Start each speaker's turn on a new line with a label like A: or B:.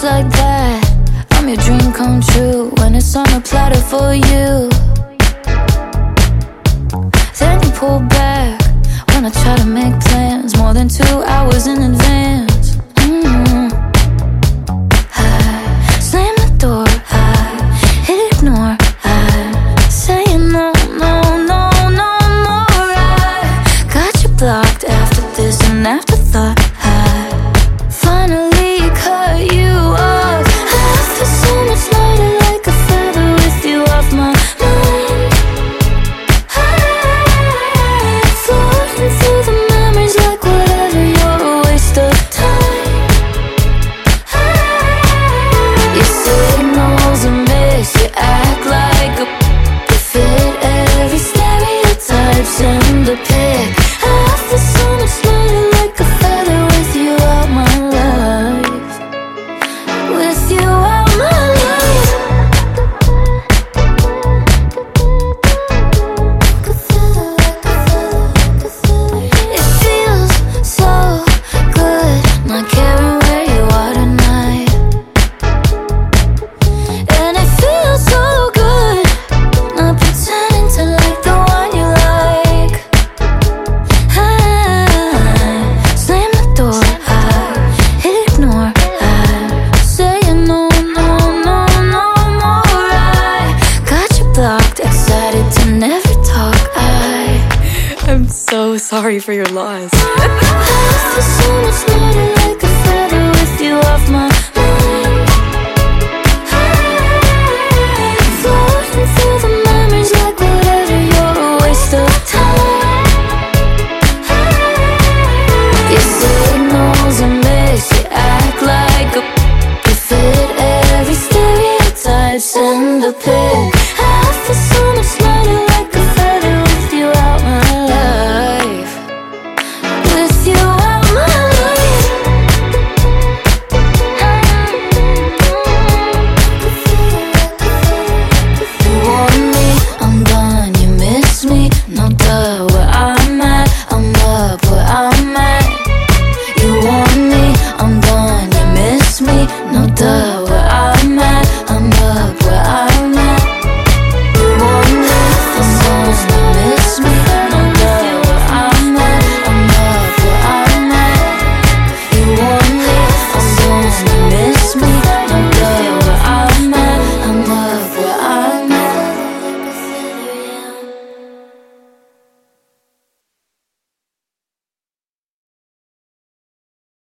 A: like that, I'm your dream come true. When it's on a platter for you, then you pull back when I try to make plans more than 2 hours in advance. I slam the door, I hit ignore, I say no, no, no, no more. I got you blocked after this and afterthought. I finally cut you off. I feel so much lighter, like a feather with you off my mind. I'm floating through the memories like whatever, you're a waste of time. You say no's a miss, you act like a you fit every stereotype, send a pic. I feel so much lighter, like a feather with you out my life. With you out my life. It feels so good not caring where you are tonight. And it feels so good not pretending to like the one you like. I slam the door, I hit ignore, I say no, no, no, no more. I got you blocked, excited to never talk.
B: I'm so sorry for your loss.
A: I feel so much lighter, like a feather with you off my